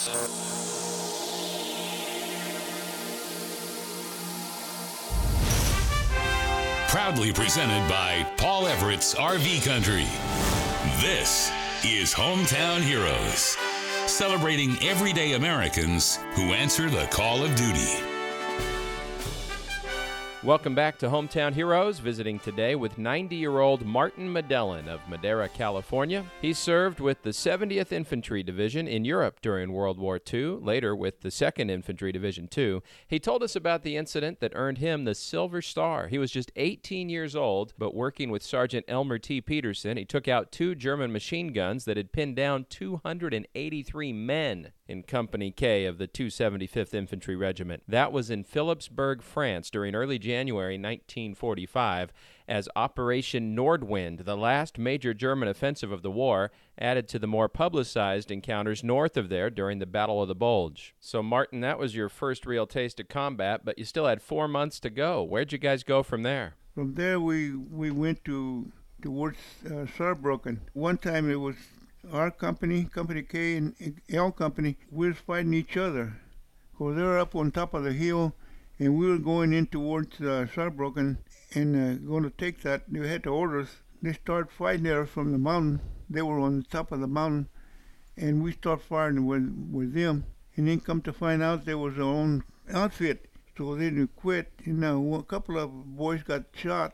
Proudly presented by Paul Everett's RV Country. This is Hometown Heroes, celebrating everyday Americans who answer the call of duty. Welcome back to Hometown Heroes, visiting today with 90-year-old Martin Medellin of Madera, California. He served with the 70th Infantry Division in Europe during World War II, later with the 2nd Infantry Division too. He told us about the incident that earned him the Silver Star. He was just 18 years old, but working with Sergeant Elmer T. Peterson, he took out 2 German machine guns that had pinned down 283 men in Company K of the 275th Infantry Regiment. That was in Philipsburg, France, during early January 1945, as Operation Nordwind, the last major German offensive of the war, added to the more publicized encounters north of there during the Battle of the Bulge. So, Martin, that was your first real taste of combat, but you still had 4 months to go. Where'd you guys go from there? From there, we went towards Saarbrücken. One time it was our company, Company K, and L Company, we was fighting each other. So they were up on top of the hill, and we were going in towards Saarbrücken and going to take that. They had the orders. They started fighting there from the mountain. They were on the top of the mountain, and we started firing with them. And then come to find out there was their own outfit. So they didn't quit. And a couple of boys got shot.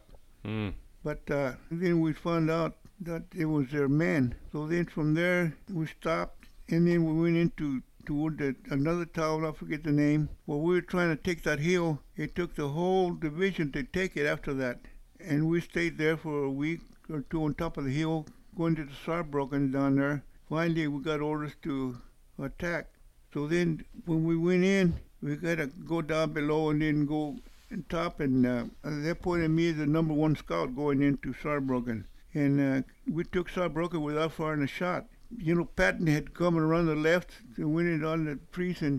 But then we found out that it was their men. So then from there we stopped, and then we went toward another town, I forget the name. Well, we were trying to take that hill. It took the whole division to take it after that. And we stayed there for a week or two on top of the hill, going to the Saarbrücken down there. Finally, we got orders to attack. So then when we went in, we got to go down below and then go on top. And they appointed me as the number 1 scout going into Saarbrücken. And we took Saarbrücken without firing a shot. Patton had come around the left and went in on the trees and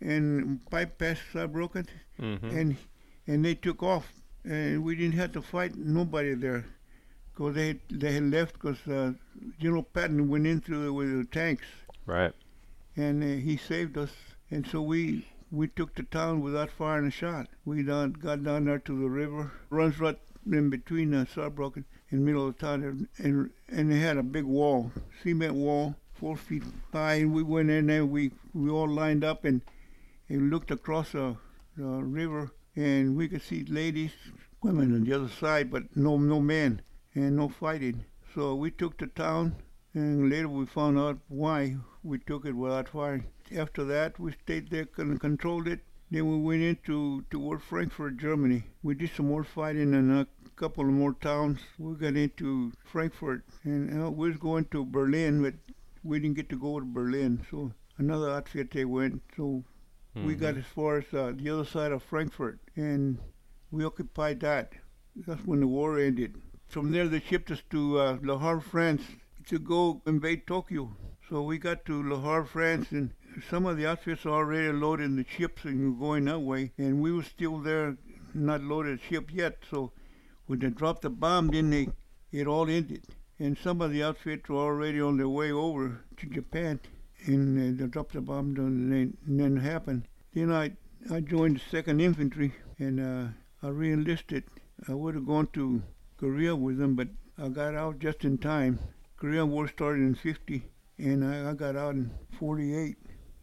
bypassed Saarbrücken, and they took off. And we didn't have to fight nobody there, because they had left, because General Patton went in through with the tanks. Right. And he saved us. And so we took the town without firing a shot. We got down there to the river, runs right in between Saarbrücken, in the middle of the town, and they had a big wall, cement wall, 4 feet high, and we went in there, we all lined up and looked across the river, and we could see ladies, women on the other side, but no men, and no fighting. So we took the town, and later we found out why we took it without firing. After that, we stayed there and controlled it. Then we went toward Frankfurt, Germany. We did some more fighting in a couple of more towns. We got into Frankfurt, and we was going to Berlin, but we didn't get to go to Berlin. So another outfit they went. So we got as far as the other side of Frankfurt, and we occupied that. That's when the war ended. From there, they shipped us to Le Havre, France, to go invade Tokyo. So we got to Le Havre, France, and some of the outfits are already loaded in the ships and going that way, and we were still there, not loaded ship yet. So when they dropped the bomb, then it all ended. And some of the outfits were already on their way over to Japan, and they dropped the bomb, and then it happened. Then I joined the 2nd Infantry, and I re-enlisted. I would have gone to Korea with them, but I got out just in time. Korean War started in 50, and I got out in 48.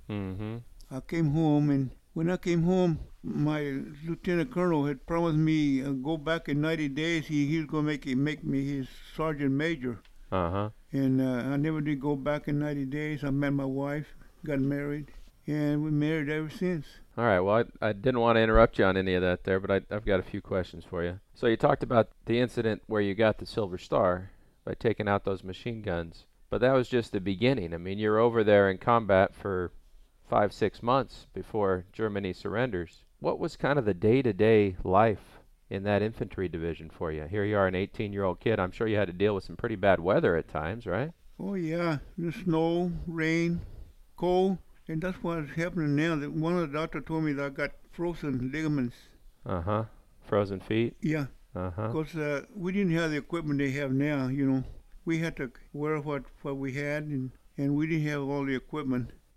I came home, and when I came home, my lieutenant colonel had promised me go back in 90 days. He was going to make me his sergeant major. And I never did go back in 90 days. I met my wife, got married, and we married ever since. All right, well, I didn't want to interrupt you on any of that there, but I've got a few questions for you. So you talked about the incident where you got the Silver Star by taking out those machine guns, but that was just the beginning. I mean, you're over there in combat for 5-6 months before Germany surrenders. What was kind of the day-to-day life in that infantry division for you? Here you are, an 18-year-old kid. I'm sure you had to deal with some pretty bad weather at times, right? Oh, yeah. The snow, rain, cold. And that's what's happening now. That one of the doctors told me that I got frozen ligaments. Frozen feet? Yeah. Because we didn't have the equipment they have now, We had to wear what we had, and we didn't have all the equipment.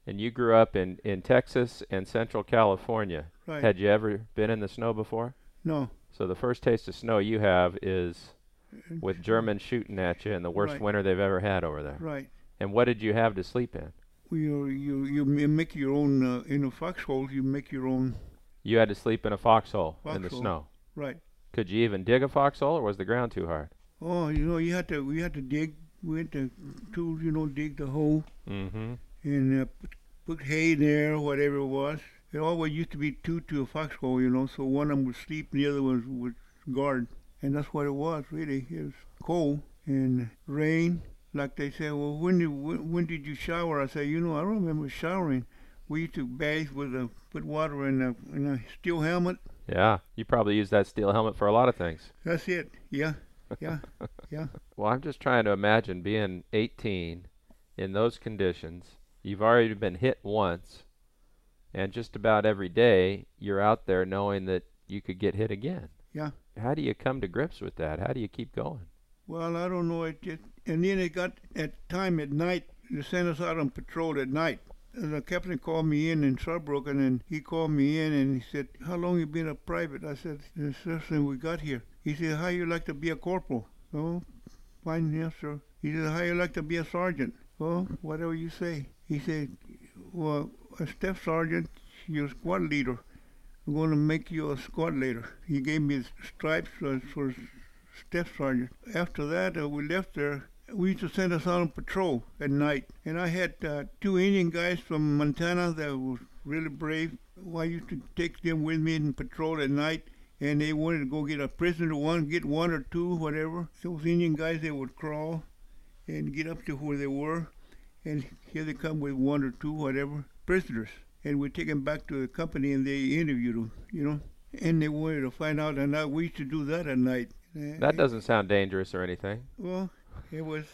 And you grew up in Texas and Central California. Right. Had you ever been in the snow before? No. So the first taste of snow you have is with Germans shooting at you in the worst Right. winter they've ever had over there. Right. And what did you have to sleep in? Well, you make your own in a foxhole. You make your own. You had to sleep in a foxhole in the Foxhole. snow. Right. Could you even dig a foxhole, or was the ground too hard? Oh, we had to dig. We had to tools, dig the hole Mm-hmm. and put hay there, whatever it was. It always used to be two to a foxhole, so one of them would sleep and the other one would guard. And that's what it was, really. It was cold and rain. Like they say, well, when did you shower? I say, I don't remember showering. We used to bathe put water in a steel helmet. Yeah, you probably used that steel helmet for a lot of things. That's it. Yeah. Yeah. Well, I'm just trying to imagine being 18 in those conditions. You've already been hit once, and just about every day you're out there knowing that you could get hit again. Yeah. How do you come to grips with that? How do you keep going? Well, I don't know. And then it got at time at night. They sent us out on patrol at night. And the captain called me in Saarbrücken, and he called me in and he said, "How long you been a private?" I said, "The first thing we got here." He said, "How you like to be a corporal?" "Oh, fine, yes, sir." He said, "How you like to be a sergeant?" "Well, whatever you say." He said, "Well, a staff sergeant, you're a squad leader. I'm going to make you a squad leader." He gave me stripes for staff sergeant. After that, we left there. We used to send us out on patrol at night. And I had 2 Indian guys from Montana that were really brave. I used to take them with me in patrol at night. And they wanted to go get a prisoner, get 1 or 2, whatever. Those Indian guys, they would crawl and get up to where they were. And here they come with 1 or 2, whatever, prisoners. And we take them back to the company and they interviewed them, And they wanted to find out. And we used to do that at night. That doesn't sound dangerous or anything. Well, it was.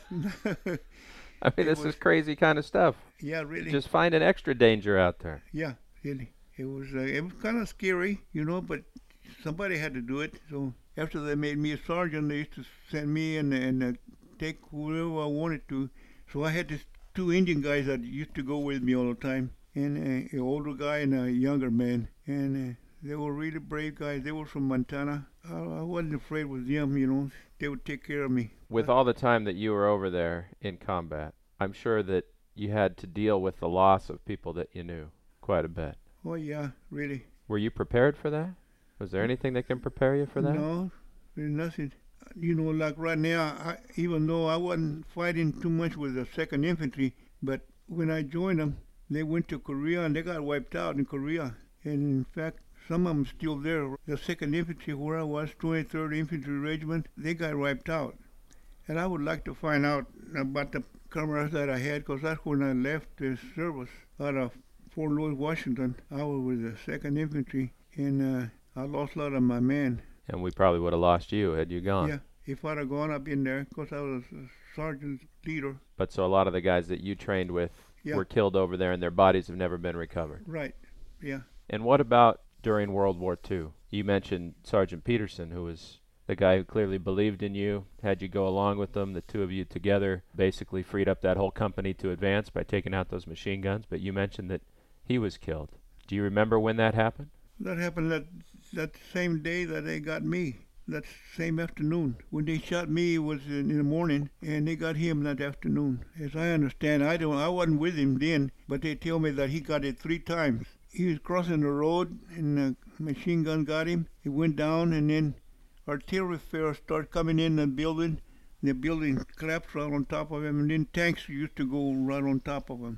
I mean, this is crazy kind of stuff. Yeah, really. Just find an extra danger out there. Yeah, really. It was kind of scary, but somebody had to do it. So after they made me a sergeant, they used to send me and take whoever I wanted to. So I had these 2 Indian guys that used to go with me all the time, and an older guy and a younger man. And they were really brave guys. They were from Montana. I wasn't afraid with them, They would take care of me. With all the time that you were over there in combat, I'm sure that you had to deal with the loss of people that you knew quite a bit. Oh, yeah, really. Were you prepared for that? Was there anything that can prepare you for that? No, there's nothing. Like right now, even though I wasn't fighting too much with the 2nd Infantry, but when I joined them, they went to Korea and they got wiped out in Korea. And in fact, some of them still there. The 2nd Infantry, where I was, 23rd Infantry Regiment, they got wiped out. And I would like to find out about the comrades that I had, because that's when I left the service out of Fort Lewis, Washington. I was with the 2nd Infantry, and I lost a lot of my men. And we probably would have lost you had you gone. Yeah, if I'd have gone, I'd been there, because I was a sergeant leader. But so a lot of the guys that you trained with Yeah. were killed over there, and their bodies have never been recovered. Right, yeah. And what about during World War II? You mentioned Sergeant Peterson, who was the guy who clearly believed in you, had you go along with them. The 2 of you together basically freed up that whole company to advance by taking out those machine guns. But you mentioned that he was killed. Do you remember when that happened? That happened that same day that they got me. That same afternoon. When they shot me, it was in the morning, and they got him that afternoon. As I understand, I wasn't with him then, but they tell me that he got it 3 times. He was crossing the road, and a machine gun got him. He went down, and then artillery fire started coming in the building. The building collapsed right on top of him, and then tanks used to go right on top of him.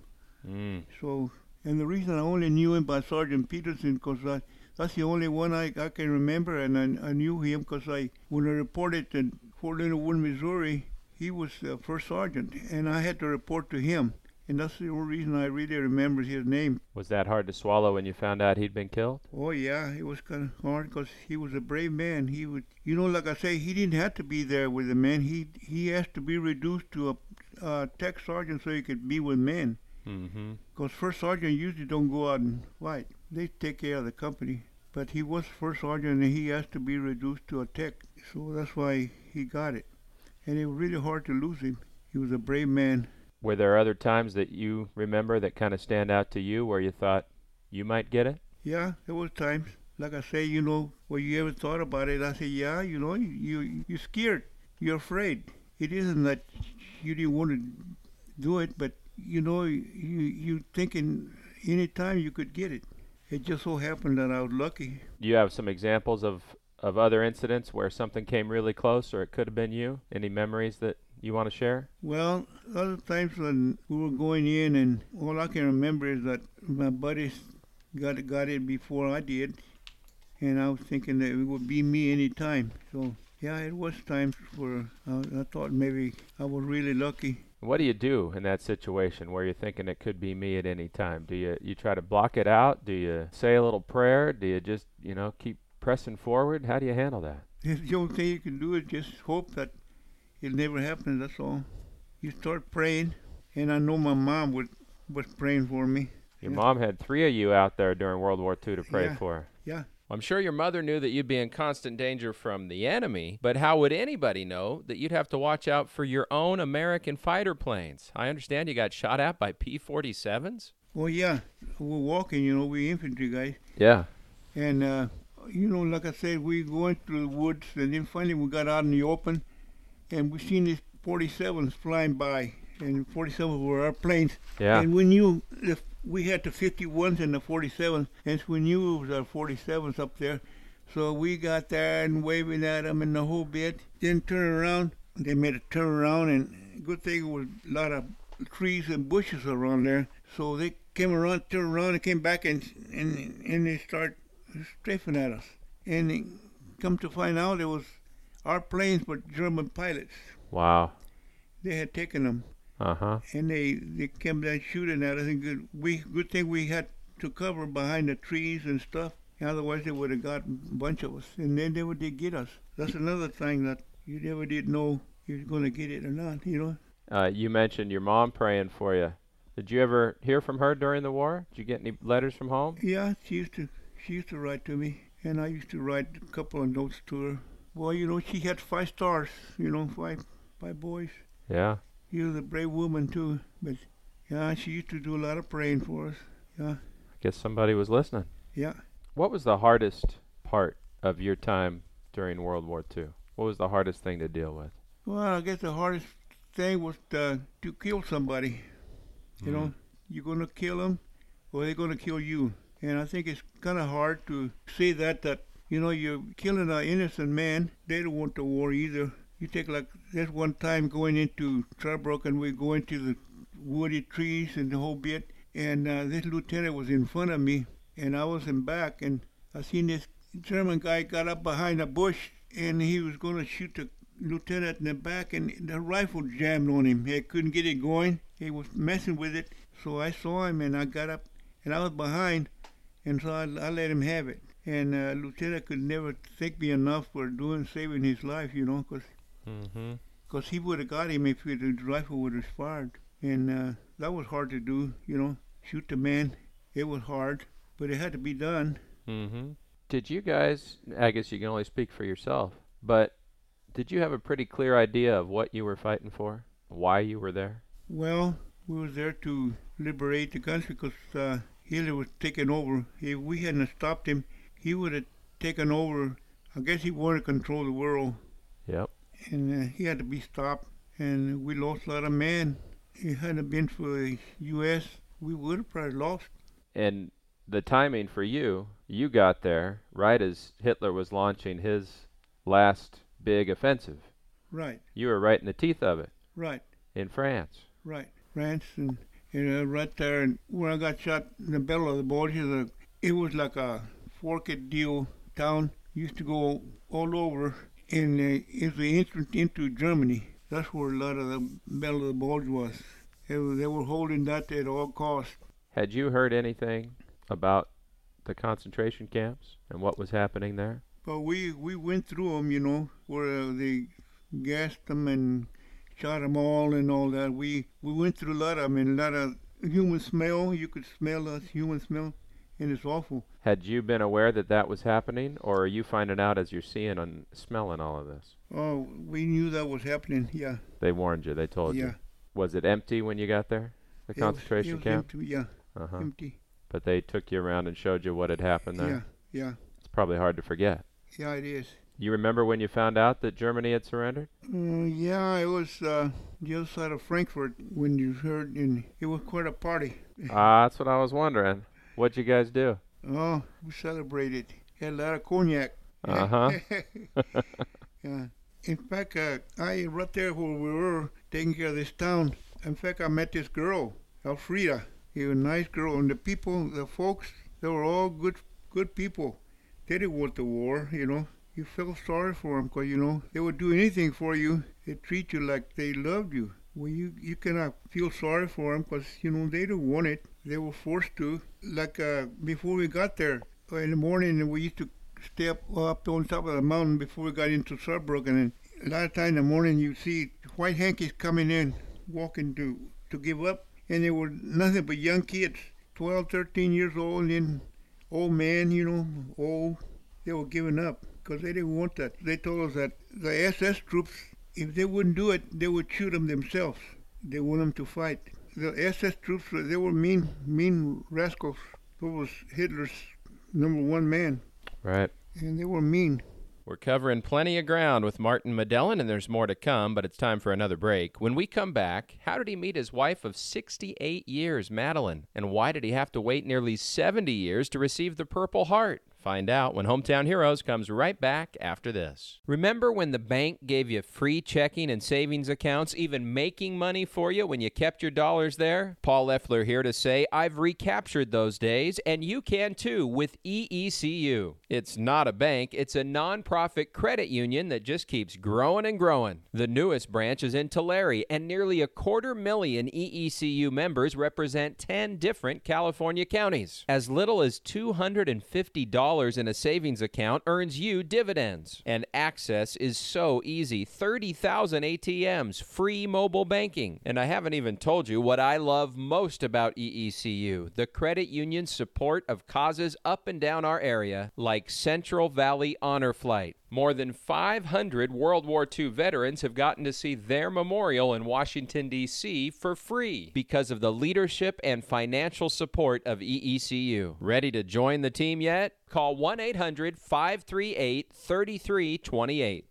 So, and the reason I only knew him by Sergeant Peterson, because that's the only one I can remember, and I knew him because when I reported to Fort Leonard Wood, Missouri, he was first sergeant, and I had to report to him. And that's the only reason I really remember his name. Was that hard to swallow when you found out he'd been killed? Oh, yeah, it was kind of hard because he was a brave man. He would, like I say, he didn't have to be there with the men. He has to be reduced to a tech sergeant so he could be with men. Because first sergeant usually don't go out and fight. They take care of the company. But he was first sergeant, and he has to be reduced to a tech. So that's why he got it. And it was really hard to lose him. He was a brave man. Were there other times that you remember that kind of stand out to you where you thought you might get it? Yeah, there was times. Like I say, well, you ever thought about it? I say, yeah, you're scared. You're afraid. It isn't that you didn't want to do it, but you thinking any time you could get it. It just so happened that I was lucky. Do you have some examples of other incidents where something came really close or it could have been you? Any memories that you want to share? Well, other times when we were going in, and all I can remember is that my buddies got it before I did, and I was thinking that it would be me any time. So yeah, it was times where I thought maybe I was really lucky. What do you do in that situation where you're thinking it could be me at any time? Do you try to block it out? Do you say a little prayer? Do you just, keep pressing forward? How do you handle that? The only thing you can do is just hope that it never happens, that's all. You start praying, and I know my mom was praying for me. Your mom had 3 of you out there during World War II to pray for. Yeah. I'm sure your mother knew that you'd be in constant danger from the enemy, but how would anybody know that you'd have to watch out for your own American fighter planes? I understand you got shot at by P-47s? Well, yeah. We're walking, we infantry guys. Yeah. And, like I said, we going through the woods, and then finally we got out in the open, and we seen these 47s flying by, and 47s were our planes. Yeah. And we knew if we had the 51s and the 47s, and we knew it was our 47s up there. So we got there and waving at them and the whole bit. Then turn around. They made a turn around, and good thing it was a lot of trees and bushes around there. So they came around, turned around, and came back, and they started strafing at us. And come to find out, it was our planes, but German pilots. Wow. They had taken them. Uh-huh. And they came down shooting at us. And good thing we had to cover behind the trees and stuff. Otherwise, they would have got a bunch of us. And then they would get us. That's another thing that you never did know you was going to get it or not, You mentioned your mom praying for you. Did you ever hear from her during the war? Did you get any letters from home? Yeah, she used to write to me. And I used to write a couple of notes to her. Well, she had 5 stars, 5 boys. Yeah. She was a brave woman, too. But, yeah, she used to do a lot of praying for us. Yeah. I guess somebody was listening. Yeah. What was the hardest part of your time during World War II? What was the hardest thing to deal with? Well, I guess the hardest thing was to kill somebody. You're going to kill them, or they're going to kill you. And I think it's kind of hard to say that you're killing an innocent man. They don't want the war either. You take this one time going into Tobruk, and we go into the woody trees and the whole bit, and this lieutenant was in front of me, and I was in back, and I seen this German guy got up behind a bush, and he was going to shoot the lieutenant in the back, and the rifle jammed on him. He couldn't get it going. He was messing with it, so I saw him, and I got up, and I was behind, and so I let him have it. And lieutenant could never thank me enough for saving his life, because he would have got him if the rifle would have fired. And that was hard to do, shoot the man. It was hard, but it had to be done. Mm-hmm. Did you guys, I guess you can only speak for yourself, but did you have a pretty clear idea of what you were fighting for? Why you were there? Well, we were there to liberate the country because Hitler was taking over. If we hadn't stopped him, he would have taken over. I guess he wanted to control the world. Yep. And he had to be stopped, and we lost a lot of men. If it hadn't been for the U.S., we would have probably lost. And the timing for you got there right as Hitler was launching his last big offensive. Right. You were right in the teeth of it. Right. In France. Right. France, and right there, and where I got shot in the Battle of the Bulge, it was like a forked deal town. Used to go all over, and it's the entrance into Germany. That's where a lot of the Battle of the Bulge was. They were holding that at all costs. Had you heard anything about the concentration camps and what was happening there? But we went through them, where they gassed them and shot them all and all that. We went through a lot of them, and a lot of human smell. You could smell the human smell, and it's awful. Had you been aware that was happening, or are you finding out as you're seeing and smelling all of this? Oh, we knew that was happening, yeah. They warned you, they told you. Was it empty when you got there, the concentration it was camp? Empty, yeah, Uh-huh. empty. But they took you around and showed you what had happened there. Yeah. It's probably hard to forget. Yeah, it is. You remember when you found out that Germany had surrendered? Yeah, it was the other side of Frankfurt when you heard, and it was quite a party. That's what I was wondering. What'd you guys do? Oh, we celebrated. Had a lot of cognac. Uh-huh. Yeah. In fact, right there where we were taking care of this town, in fact, I met this girl, Elfrida. She was a nice girl, and the people, the folks, they were all good people. They didn't want the war, you know. You felt sorry for them because, you know, they would do anything for you. They treat you like they loved you. Well, you cannot feel sorry for them because, you know, they didn't want it. They were forced to. Like before we got there, in the morning, we used to stay up on top of the mountain before we got into Saarbrücken. And a lot of times in the morning, you see white hankies coming in, walking to give up. And they were nothing but young kids, 12, 13 years old, and then old men, you know, old. They were giving up because they didn't want that. They told us that the SS troops, if they wouldn't do it, they would shoot them themselves. They want them to fight. The SS troops, they were mean rascals. Those was Hitler's #1 man. Right. And they were mean. We're covering plenty of ground with Martin Medellin, and there's more to come, but it's time for another break. When we come back, how did he meet his wife of 68 years, Madeline? And why did he have to wait nearly 70 years to receive the Purple Heart? Find out when Hometown Heroes comes right back after this. Remember when the bank gave you free checking and savings accounts, even making money for you when you kept your dollars there? Paul Leffler here to say I've recaptured those days, and you can too with EECU. It's not a bank, it's a nonprofit credit union that just keeps growing and growing. The newest branch is in Tulare, and nearly 250,000 EECU members represent 10 different California counties. As little as $250 in a savings account earns you dividends. And access is so easy. 30,000 ATMs, free mobile banking. And I haven't even told you what I love most about EECU, the credit union's support of causes up and down our area, like Central Valley Honor Flight. More than 500 World War II veterans have gotten to see their memorial in Washington, D.C. for free because of the leadership and financial support of EECU. Ready to join the team yet? Call 1-800-538-3328.